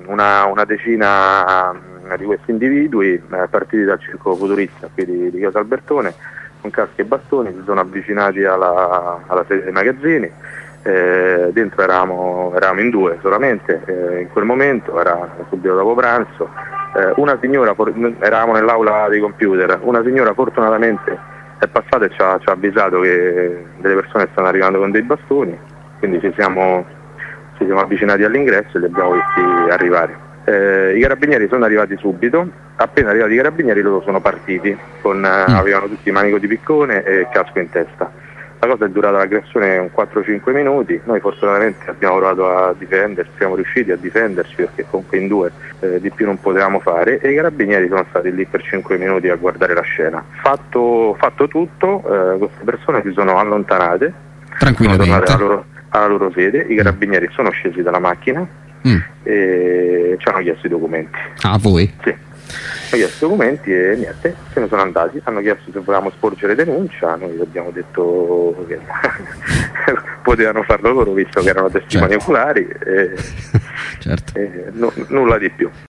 una decina di questi individui partiti dal circolo futurista qui di Chiesa Albertone, con caschi e bastoni, si sono avvicinati alla sede dei magazzini. Dentro eravamo in due solamente, in quel momento era subito dopo pranzo. Una signora, eravamo nell'aula dei computer, una signora fortunatamente è passata e ci ha avvisato che delle persone stanno arrivando con dei bastoni, quindi ci siamo avvicinati all'ingresso e li abbiamo visti arrivare. I carabinieri sono arrivati subito, appena arrivati i carabinieri loro sono partiti, avevano tutti manico di piccone e casco in testa. La cosa è durata l'aggressione un 4-5 minuti, noi fortunatamente abbiamo provato a difenderci, siamo riusciti a difenderci perché comunque in due di più non potevamo fare, e i carabinieri sono stati lì per 5 minuti a guardare la scena. Fatto tutto, queste persone si sono allontanate, tranquillamente, sono tornate alla loro sede, i carabinieri sono scesi dalla macchina e ci hanno chiesto i documenti. A voi? Sì. Hanno chiesto i documenti e niente, se ne sono andati, hanno chiesto se volevamo sporgere denuncia, noi abbiamo detto che potevano farlo loro visto che erano testimoni oculari, certo. Nulla di più.